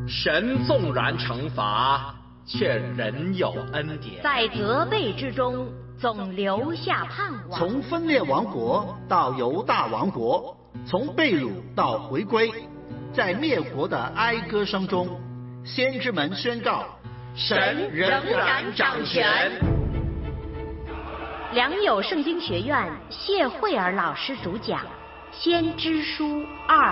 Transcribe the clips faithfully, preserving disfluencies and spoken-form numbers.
神纵然惩罚，却仍有恩典， 在责备之中总留下盼望。 从分裂王国到犹大王国，从被掳到回归，在灭国的哀歌声中，先知们宣告神仍然掌权。 良友圣经学院谢慧儿老师主讲《先知书二》。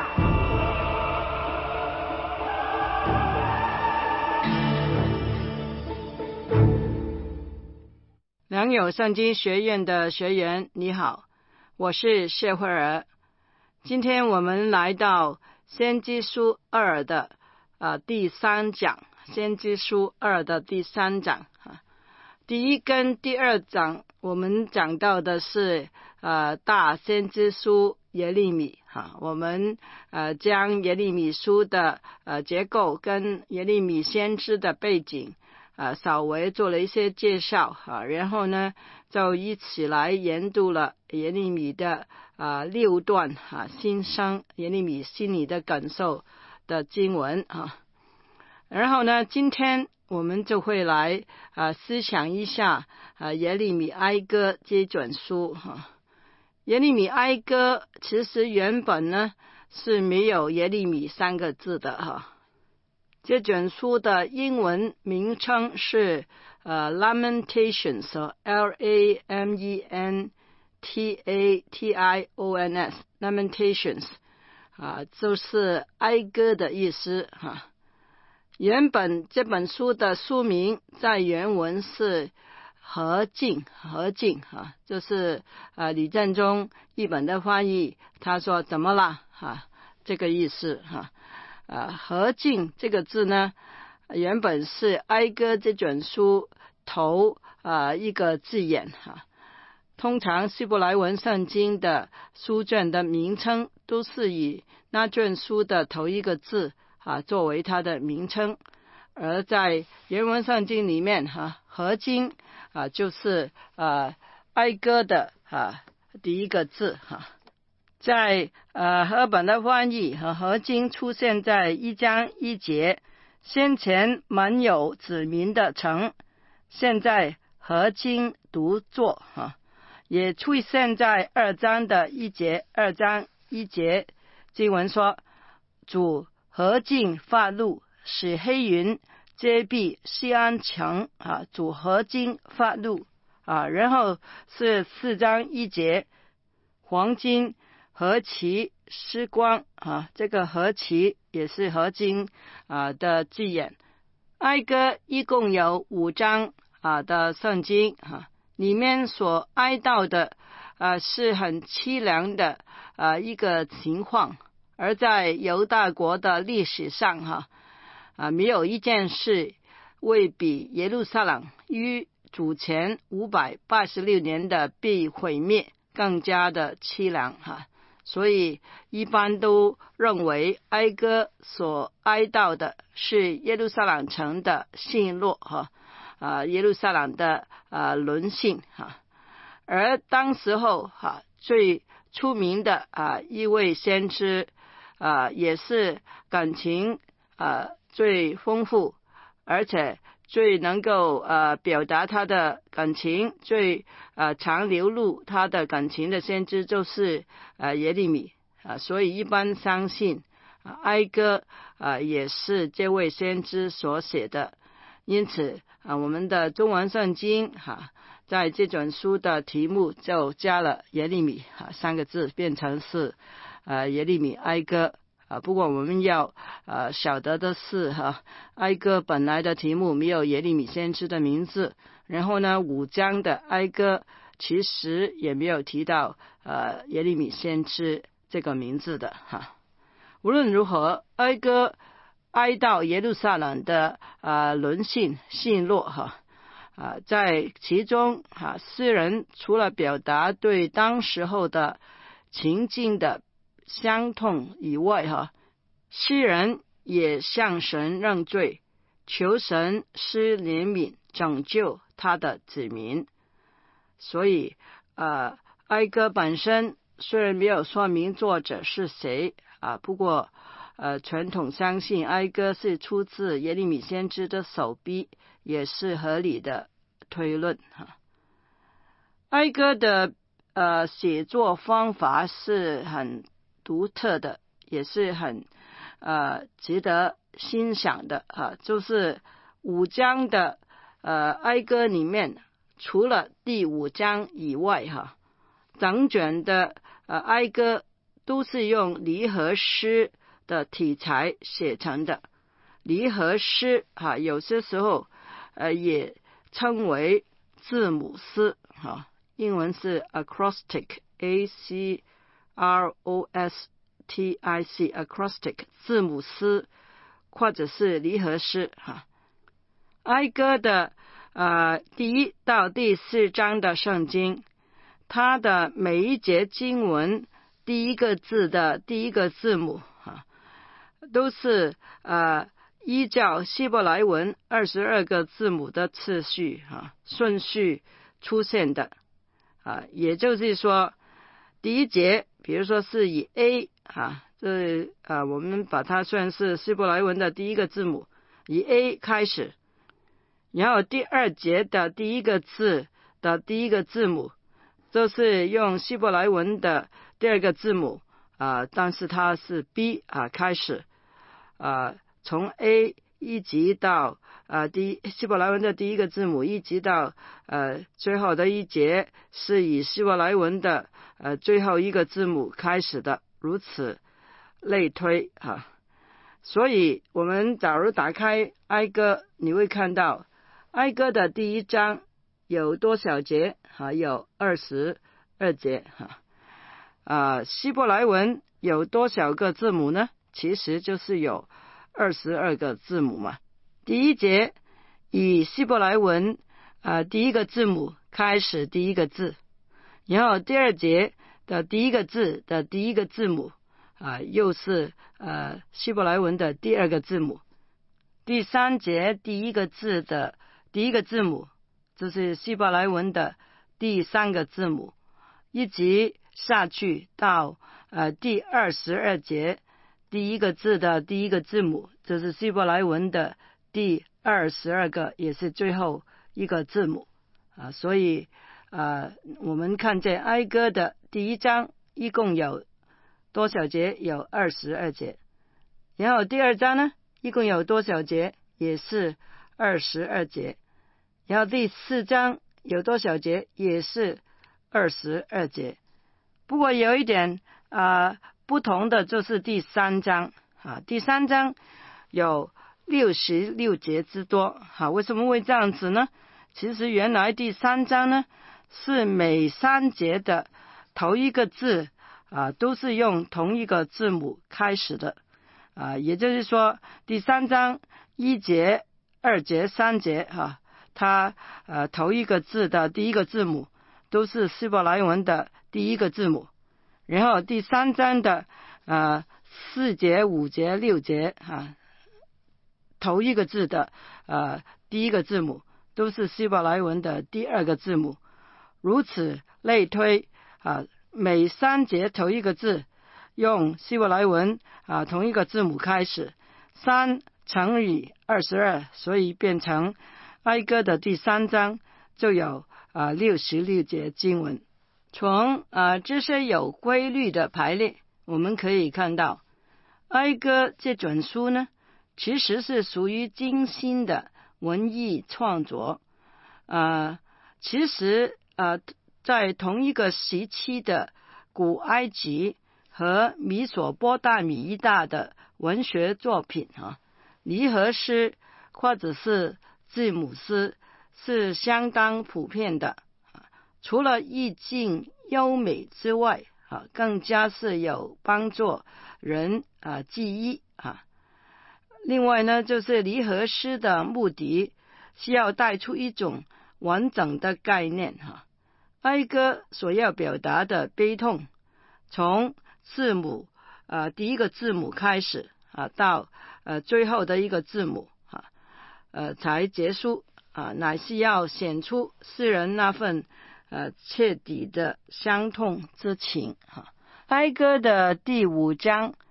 良友圣经学院的学员你好，我是谢慧儿。今天我们来到先知书二的、呃、第三讲，先知书二的第三讲、啊、第一跟第二讲我们讲到的是呃大先知书耶利米、啊、我们呃将耶利米书的呃结构跟耶利米先知的背景呃，稍微做了一些介绍啊，然后呢，就一起来研读了耶利米的啊六段啊心声，耶利米心里的感受的经文啊。然后呢，今天我们就会来啊思想一下啊耶利米哀歌这卷书哈、啊。耶利米哀歌其实原本呢是没有耶利米三个字的哈。啊这卷书的英文名称是呃 Lamentations L A M E N T A T I O N S Lamentations 啊，就是哀歌的意思哈、啊。原本这本书的书名在原文是何竟何竟啊，就是啊李正中译本的翻译，他说怎么了啊，这个意思哈、啊。呃，何竟这个字呢，原本是哀歌这卷书头呃一个字眼哈、啊。通常希伯来文圣经的书卷的名称都是以那卷书的头一个字啊作为它的名称，而在原文圣经里面哈、啊，何竟啊就是呃哀歌的啊第一个字哈。啊在呃和本的翻译和何经出现在一章一节，先前满有子民的城，现在何经独坐哈，也出现在二章的一节，二章一节经文说，主何竟发怒，使黑云遮蔽西安城啊，主何经发怒啊，然后是四章一节，黄金何其失光啊！这个何其也是何经啊的字眼。哀歌一共有五章啊的圣经啊，里面所哀悼的啊是很凄凉的啊一个情况，而在犹大国的历史上哈 啊, 啊没有一件事未比耶路撒冷于主前五百八十六年的被毁灭更加的凄凉哈。啊所以一般都认为哀歌所哀悼的是耶路撒冷城的陷落哈，啊耶路撒冷的啊沦陷哈，而当时候哈最出名的啊一位先知啊也是感情啊最丰富，而且最能够呃表达他的感情，最呃常流露他的感情的先知就是呃耶利米啊、呃，所以一般相信啊、呃、哀歌啊、呃、也是这位先知所写的，因此啊、呃、我们的中文圣经哈、啊、在这卷书的题目就加了耶利米啊三个字，变成是呃耶利米哀歌。啊，不过我们要呃晓得的是哈，哀歌本来的题目没有耶利米先知的名字，然后呢五章的哀歌其实也没有提到呃耶利米先知这个名字的哈。无论如何，哀歌哀悼耶路撒冷的呃沦陷陷落哈啊，在其中哈，诗人除了表达对当时候的情境的伤痛以外哈，诗人也向神认罪，求神施怜悯，拯救他的子民。所以呃，哀歌本身虽然没有说明作者是谁啊。不过呃，传统相信哀歌是出自耶利米先知的手笔，也是合理的推论哈。哀歌的呃写作方法是很独特的，也是很呃值得欣赏的啊。就是五章的呃哀歌里面，除了第五章以外哈，整卷的呃哀歌都是用离合诗的题材写成的。离合诗哈，有些时候呃也称为字母诗哈，英文是 acrostic A C R O S T I C acrostic 字母诗或者是离合诗哈。哀歌的呃第一到第四章的圣经，它的每一节经文第一个字的第一个字母啊，都是呃依照希伯来文二十二个字母的次序啊顺序出现的啊，也就是说第一节比如说是以 A 啊，这啊我们把它算是希伯来文的第一个字母，以 A 开始，然后第二节的第一个字的第一个字母都是用希伯来文的第二个字母啊，但是它是 B 啊开始啊，从 A 一直到啊第希伯来文的第一个字母，一直到呃最后的一节是以希伯来文的呃最后一个字母开始的，如此类推啊。所以我们假如打开哀歌，你会看到哀歌的第一章有多少节啊？有二十二节哈。啊，希伯来文有多少个字母呢？其实就是有二十二个字母嘛。第一节以希伯来文啊第一个字母开始第一个字，然后第二节的第一个字的第一个字母啊又是呃希伯来文的第二个字母。第三节第一个字的第一个字母就是希伯来文的第三个字母，一直下去到呃第二十二节第一个字的第一个字母，这是希伯来文的第二十二个，也是最后一个字母啊。所以呃我们看见哀歌的第一章一共有多少节？有二十二节。然后第二章呢，一共有多少节？也是二十二节。然后第四章有多少节？也是二十二节。不过有一点啊、呃、不同的就是第三章啊，第三章有六十六节之多啊。为什么会这样子呢？其实原来第三章呢是每三节的头一个字啊都是用同一个字母开始的啊，也就是说第三章一节、二节、三节哈，它呃头一个字的第一个字母都是希伯来文的第一个字母，然后第三章的呃四节、五节、六节啊，头一个字的呃第一个字母都是希伯来文的第二个字母，如此类推啊，每三节头一个字用希伯来文啊同一个字母开始，三乘以二十二，所以变成哀歌的第三章就有啊六十六节经文。从啊这些有规律的排列，我们可以看到哀歌这卷书呢，其实是属于精心的文艺创作。啊，其实啊在同一个时期的古埃及和米索波大米一带的文学作品啊，离合诗或者是字母诗是相当普遍的。除了意境优美之外啊，更加是有帮助人啊记忆啊。另外呢，就是离合诗的目的是要带出一种完整的概念哈。哀歌所要表达的悲痛，从字母呃第一个字母开始啊，到呃最后的一个字母啊，呃才结束啊，乃是要显出诗人那份呃彻底的伤痛之情哈。哀歌的第五章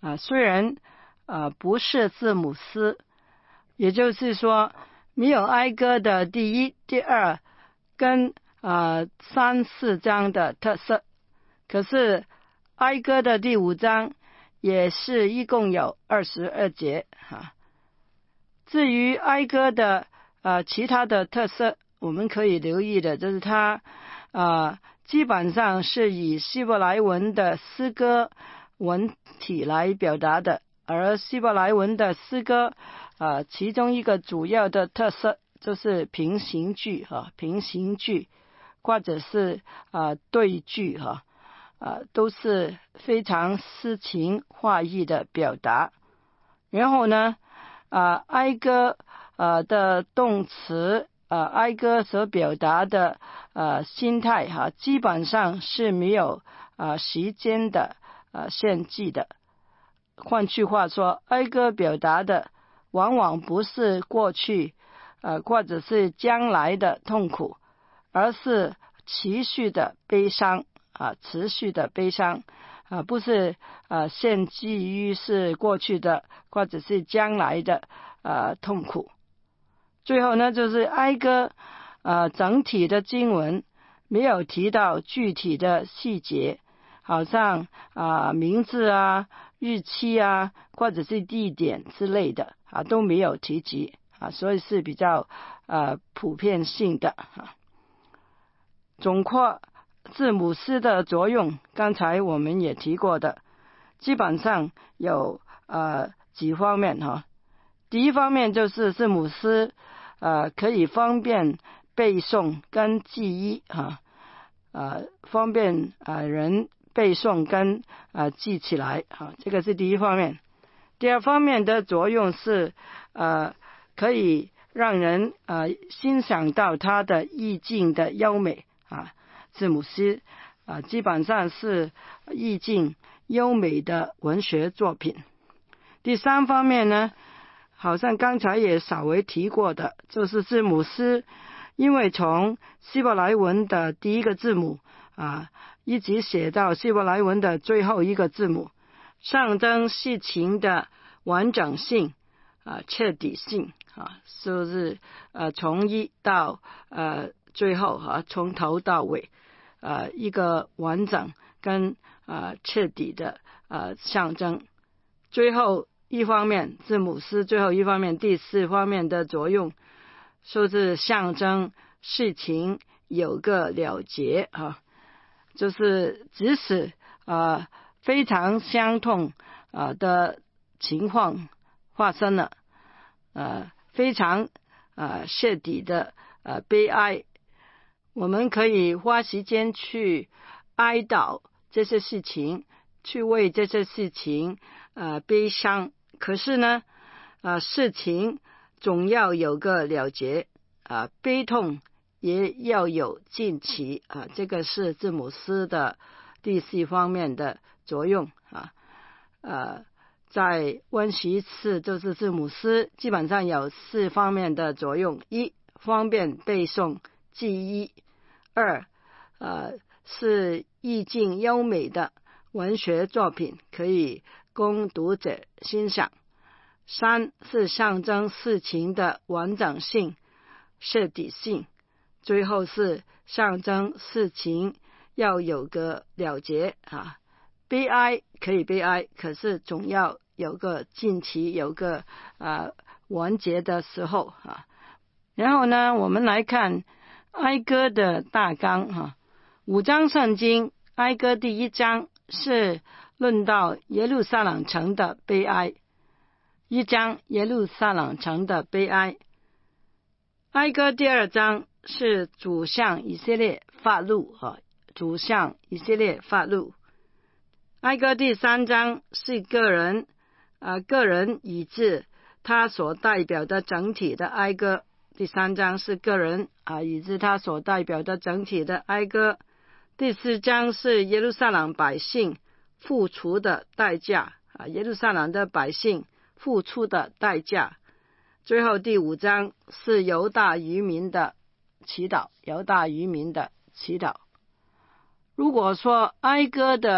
啊，虽然呃不是字母诗，也就是说没有哀歌的第一、第二跟呃三四章的特色，可是哀歌的第五章也是一共有二十二节啊。至于哀歌的呃其他的特色，我们可以留意的就是它呃基本上是以希伯来文的诗歌文体来表达的，而希伯来文的诗歌呃其中一个主要的特色就是平行句哈、啊，平行句或者是呃对句哈、啊，呃都是非常诗情画意的表达。然后呢呃哀歌呃的动词呃哀歌所表达的呃心态哈、啊，基本上是没有呃时间的呃限制的。换句话说，哀歌表达的往往不是过去呃或者是将来的痛苦，而是持续的悲伤啊，持续的悲伤啊，不是呃限制于是过去的或者是将来的呃痛苦。最后呢，就是哀歌呃整体的经文没有提到具体的细节，好像啊、呃、名字啊、日期啊或者是地点之类的啊都没有提及啊，所以是比较呃普遍性的啊。总括字母诗的作用，刚才我们也提过的，基本上有呃几方面哈。第一方面就是字母诗呃可以方便背诵跟记忆哈，呃方便呃人背诵跟呃记起来哈，这个是第一方面。第二方面的作用是呃可以让人呃欣赏到它的意境的优美啊，字母诗啊基本上是意境优美的文学作品。第三方面呢，好像刚才也稍微提过的，就是字母诗因为从希伯来文的第一个字母啊一直写到希伯来文的最后一个字母，象征事情的完整性啊、彻底性啊，就是呃从一到呃最后啊，从头到尾呃一个完整跟呃彻底的呃象征。最后一方面，字母诗最后一方面第四方面的作用，就是象征事情有个了结啊，就是即使呃非常相同呃的情况发生了，呃非常呃彻底的呃悲哀，我们可以花时间去哀悼这些事情，去为这些事情呃悲伤。可是呢呃事情总要有个了结啊、呃，悲痛也要有尽期啊，这个是字母诗的第四方面的作用啊。呃，在温习词就是字母诗基本上有四方面的作用：一、方便背诵记忆；二、呃是意境优美的文学作品，可以供读者欣赏；三是象征事情的完整性、彻底性；最后是象征事情要有个了结啊。悲哀可以悲哀，可是总要有个尽期，有个呃完结的时候啊。然后呢，我们来看哀歌的大纲哈、啊。五章圣经，哀歌第一章是论到耶路撒冷城的悲哀，一章耶路撒冷城的悲哀。哀歌第二章是主向以色列发怒啊，主向以色列发怒。哀歌第三章是个人呃个人以致他所代表的整体的哀歌，第三章是个人啊以致他所代表的整体的哀歌。第四章是耶路撒冷百姓付出的代价啊，耶路撒冷的百姓付出的代价。最后第五章是犹大渔民的祈祷，犹大渔民的祈祷。如果说哀歌的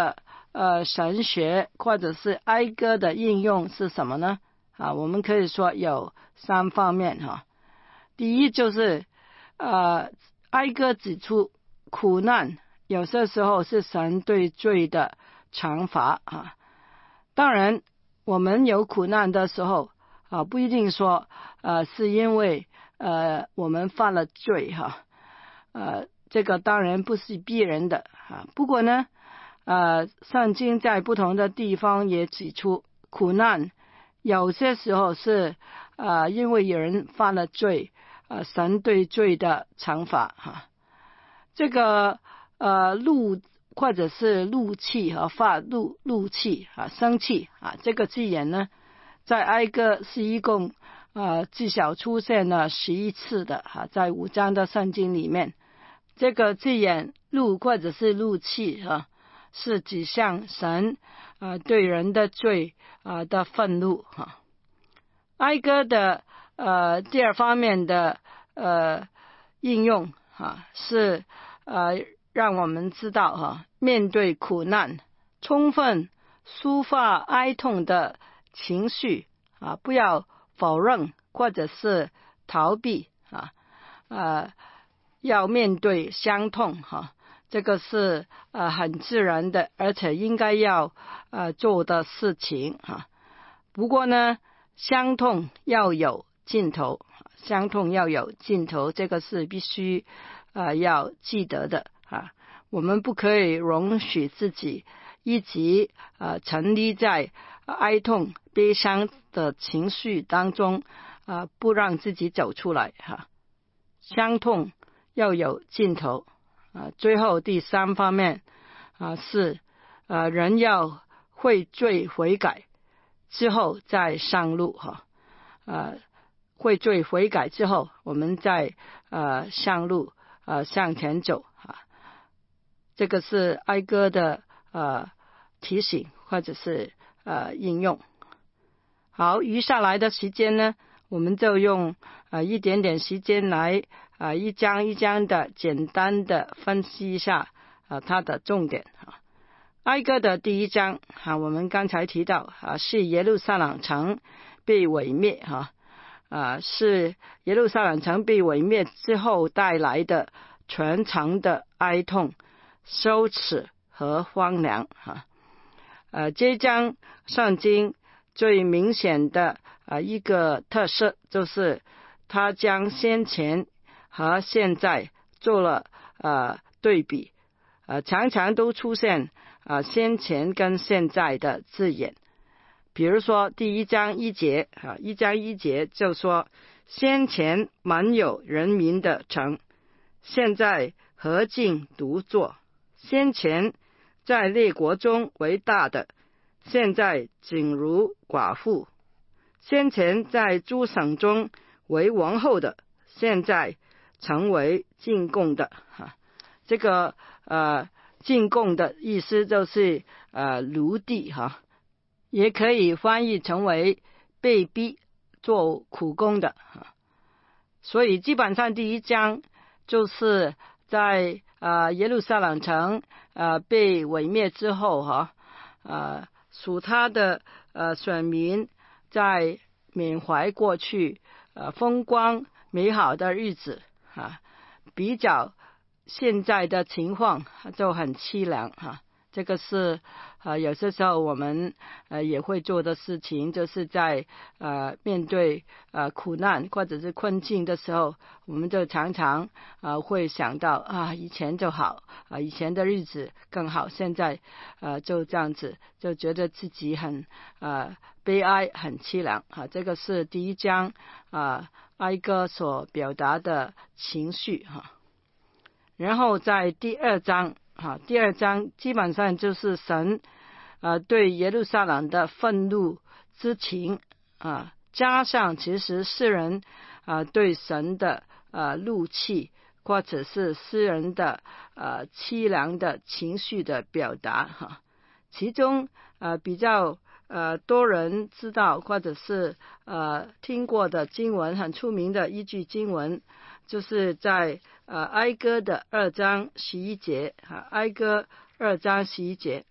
呃神学或者是哀歌的应用是什么呢？啊，我们可以说有三方面哈。第一就是呃哀歌指出苦难有些时候是神对罪的惩罚啊。当然我们有苦难的时候啊，不一定说呃是因为呃我们犯了罪哈，呃这个当然不是逼人的啊。不过呢呃圣经在不同的地方也指出苦难有些时候是呃因为有人犯了罪，呃神对罪的惩罚哈。这个呃怒或者是怒气和发怒怒气啊生气啊，这个字眼呢在哀歌是一共呃至少出现了十一次的哈、啊，在五章的圣经里面，这个字眼怒或者是怒气啊，是指向神啊对人的罪啊的愤怒哈、啊。哀歌的呃第二方面的呃应用啊是呃让我们知道哈、啊，面对苦难充分抒发哀痛的情绪啊，不要否认或者是逃避啊，呃，要面对伤痛哈、啊，这个是呃很自然的，而且应该要呃做的事情哈、啊。不过呢，伤痛要有尽头，伤痛要有尽头，这个是必须呃要记得的啊。我们不可以容许自己一直呃沉溺在哀痛悲伤的情绪当中啊、呃，不让自己走出来哈、啊。伤痛要有尽头啊。最后第三方面啊是呃人要悔罪悔改之后再上路哈。呃悔罪悔改之后，我们再呃上路呃向前走啊。这个是哀歌的呃提醒或者是呃应用。好，余下来的时间呢，我们就用呃一点点时间来呃一章一章的简单的分析一下呃它的重点啊。哀歌的第一章啊，我们刚才提到啊，是耶路撒冷城被毁灭哈啊，是耶路撒冷城被毁灭之后带来的全城的哀痛、羞耻和荒凉哈。呃，这章圣经最明显的呃一个特色就是他将先前和现在做了呃对比，呃常常都出现呃先前跟现在的字眼。比如说第一章一节啊，一章一节就说先前满有人民的城，现在何竟独坐；先前在列国中为大的，现在仅如寡妇；先前在诸省中为王后的，现在成为进贡的哈。这个呃进贡的意思就是呃奴隶哈，也可以翻译成为被逼做苦工的哈。所以基本上第一章就是在呃耶路撒冷城呃被毁灭之后哈，呃属他的呃选民在缅怀过去呃风光美好的日子啊，比较现在的情况就很凄凉哈。这个是呃有些时候我们呃也会做的事情，就是在呃面对呃苦难或者是困境的时候，我们就常常呃会想到啊以前就好啊、呃、以前的日子更好，现在呃就这样子，就觉得自己很呃悲哀很凄凉啊。这个是第一章啊、呃、哀歌所表达的情绪哈、啊。然后在第二章啊，第二章基本上就是神呃对耶路撒冷的愤怒之情啊，加上其实诗人啊对神的呃怒气或者是诗人的呃凄凉的情绪的表达哈、啊。其中呃比较呃多人知道或者是呃听过的经文，很出名的一句经文，就是在呃哀歌的二章十一节啊，哀歌二章十一节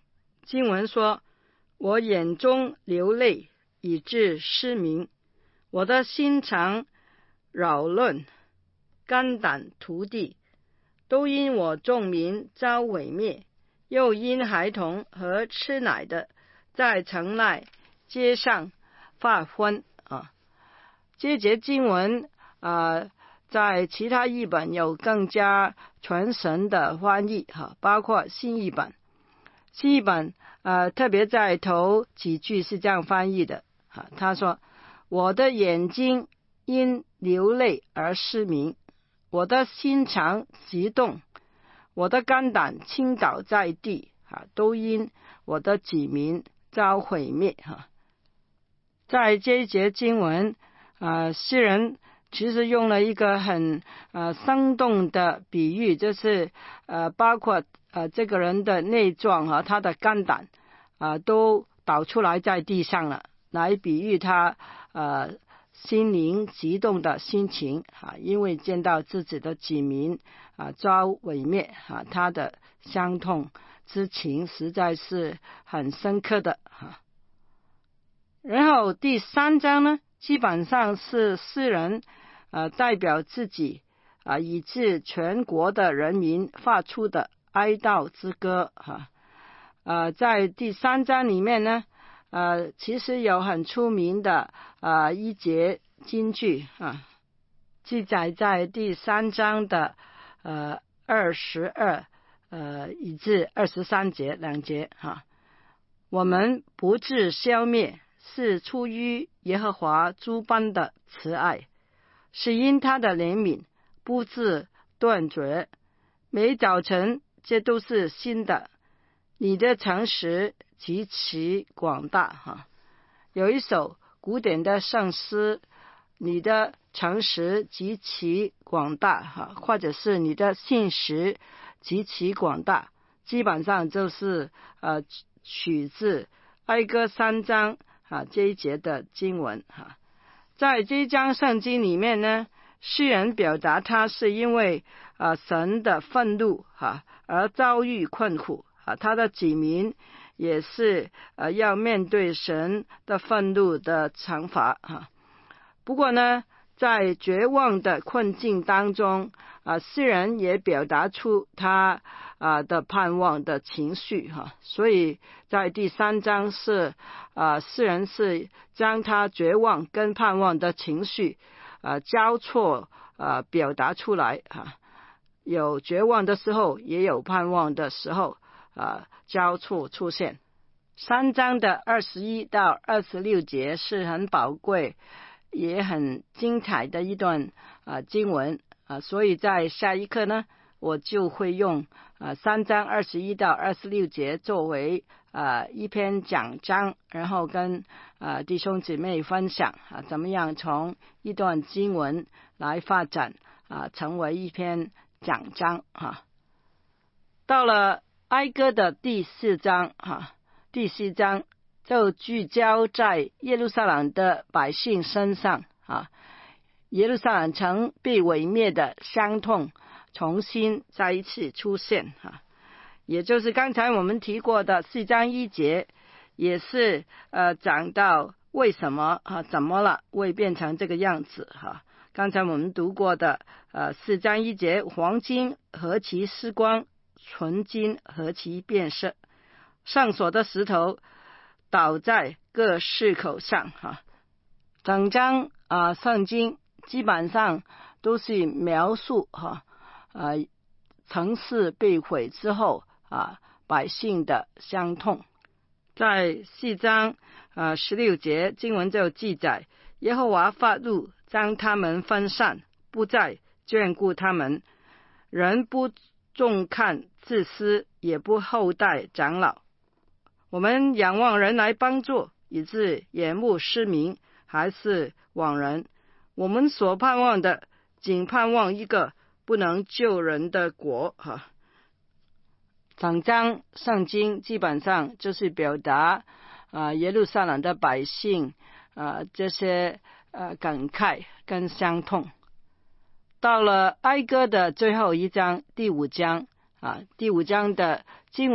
经文说，我眼中流泪，以致失明，我的心肠扰乱，肝胆涂地，都因我众民遭毁灭，又因孩童和吃奶的在城内街上发昏啊。这节经文啊，在其他译本有更加传神的翻译哈，包括新译本。新译本呃，特别在头几句是这样翻译的哈，他说：我的眼睛因流泪而失明，我的心肠激动，我的肝胆倾倒在地啊，都因我的子民遭毁灭哈。在这一节经文啊，诗人其实用了一个很呃生动的比喻，就是呃包括呃这个人的内脏和他的肝胆啊、呃、都倒出来在地上了，来比喻他呃心灵激动的心情啊，因为见到自己的子民啊遭毁灭啊，他的伤痛之情实在是很深刻的哈。然后第三章呢，基本上是诗人呃代表自己啊、呃、以致全国的人民发出的哀悼之歌哈。呃，在第三章里面呢，呃，其实有很出名的呃一节金句啊，记载在第三章的呃二十二呃以至二十三节两节哈。我们不致消灭，是出于耶和华诸般的慈爱，是因他的怜悯不致断绝，每早晨这都是新的，你的诚实极其广大哈。有一首古典的圣诗，你的诚实极其广大哈，或者是你的信实极其广大，基本上就是呃取自哀歌三章啊这一节的经文哈。在这一章圣经里面呢，诗人表达他是因为呃神的愤怒哈而遭遇困苦啊，他的子民也是呃要面对神的愤怒的惩罚哈。不过呢，在绝望的困境当中啊，诗人也表达出他啊的盼望的情绪哈。所以在第三章是啊，诗人是将他绝望跟盼望的情绪啊交错啊表达出来哈。有绝望的时候，也有盼望的时候啊交错出现。三章的二十一到二十六节是很宝贵也很精彩的一段啊经文啊，所以在下一课呢，我就会用啊三章二十一到二十六节作为啊一篇讲章，然后跟啊弟兄姊妹分享啊怎么样从一段经文来发展啊成为一篇讲章啊。到了哀歌的第四章啊，第四章就聚焦在耶路撒冷的百姓身上啊，耶路撒冷城被毁灭的伤痛重新再一次出现啊，也就是刚才我们提过的四章一节，也是呃讲到为什么啊怎么了会变成这个样子哈、啊。刚才我们读过的呃四章一节，黄金何其失光，纯金何其变色，上所的石头倒在各市口上哈。整章啊圣经基本上都是描述哈啊城市被毁之后啊百姓的伤痛。在四章啊十六节经文就记载，耶和华发怒，将他们分散，不再眷顾他们，人不重看自私，也不厚待长老。我们仰望人来帮助，以致眼目失明，还是枉然。我们所盼望的，仅盼望一个不能救人的国哈。整章圣经基本上就是表达啊耶路撒冷的百姓啊这些呃感慨跟伤痛。到了哀歌的最后一章第五章啊，第五章的经文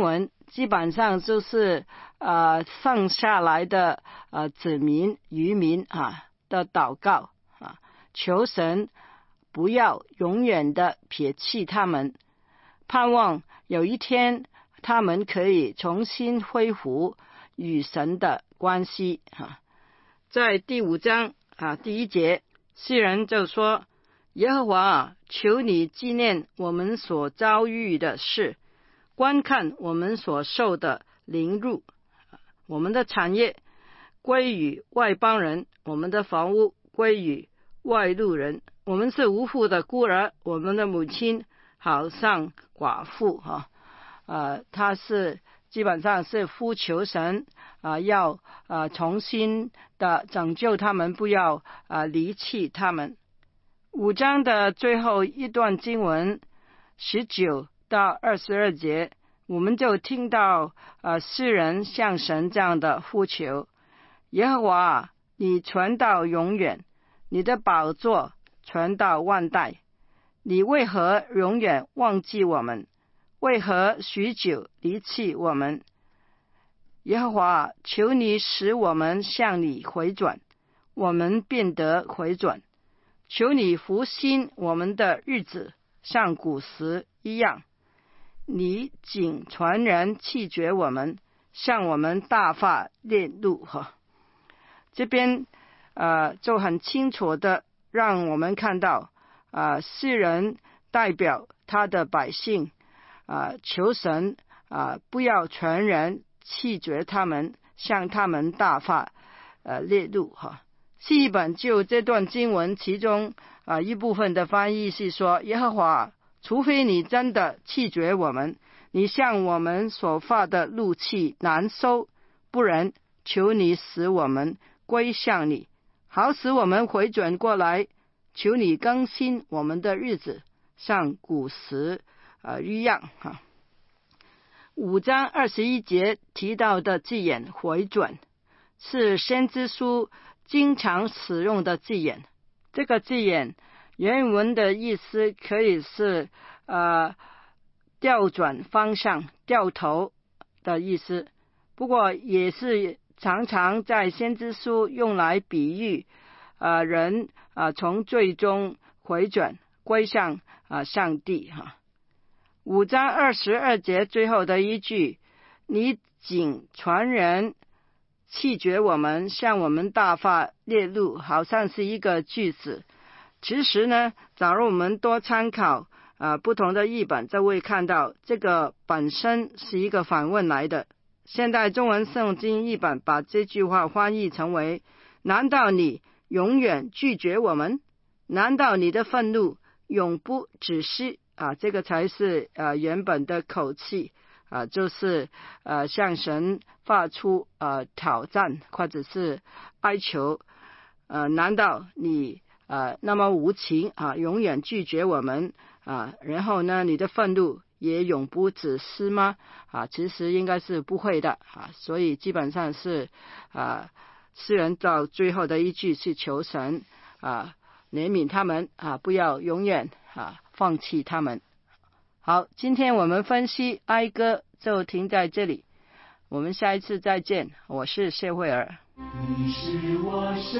基本上就是呃剩下来的呃子民渔民啊的祷告啊，求神不要永远的撇弃他们，盼望有一天他们可以重新恢复与神的关系啊。在第五章啊第一节，诗人就说：耶和华啊，求你纪念我们所遭遇的事，观看我们所受的凌辱，我们的产业归于外邦人，我们的房屋归于外路人，我们是无父的孤儿，我们的母亲好像寡妇哈、啊。呃，他是基本上是呼求神啊、呃，要呃重新的拯救他们，不要啊、呃、离弃他们。五章的最后一段经文十九到二十二节，我们就听到呃诗人向神这样的呼求：耶和华啊，你存到永远，你的宝座存到万代，你为何永远忘记我们？为何许久离弃我们？耶和华，求你使我们向你回转，我们变得回转。求你复兴我们的日子，像古时一样。你仅传人弃绝我们，向我们大发烈怒哈。这边呃就很清楚的让我们看到啊、呃，诗人代表他的百姓啊、呃，求神啊、呃、不要全人弃绝他们，向他们大发呃烈怒哈。新译本就这段经文其中啊、呃、一部分的翻译是说：耶和华，除非你真的弃绝我们，你向我们所发的怒气难收，不然求你使我们归向你，好使我们回转过来。求你更新我们的日子，像古时呃一样哈。五章二十一节提到的字眼回转，是先知书经常使用的字眼。这个字眼原文的意思可以是呃调转方向、掉头的意思，不过也是常常在先知书用来比喻呃人啊、呃、从最终回转归向啊、呃、上帝哈。五章二十二节最后的一句：你仅传人弃绝我们，向我们大发烈怒，好像是一个句子。其实呢，假如我们多参考呃不同的译本，就会看到这个本身是一个反问来的。现代中文圣经译本把这句话翻译成为：难道你永远拒绝我们？难道你的愤怒永不止息？啊，这个才是呃原本的口气啊，就是呃向神发出呃挑战或者是哀求。呃，难道你呃那么无情啊，永远拒绝我们啊？然后呢，你的愤怒也永不止息吗？啊，其实应该是不会的啊。所以基本上是啊，诗人到最后的一句是求神啊怜悯他们啊，不要永远啊放弃他们。好，今天我们分析哀歌就停在这里，我们下一次再见。我是谢慧儿。 你是我神，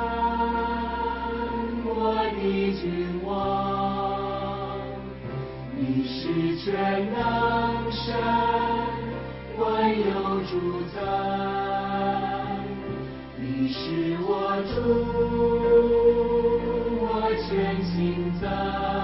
我的君王，你是全能神，万有主宰，你是我主，我全心在。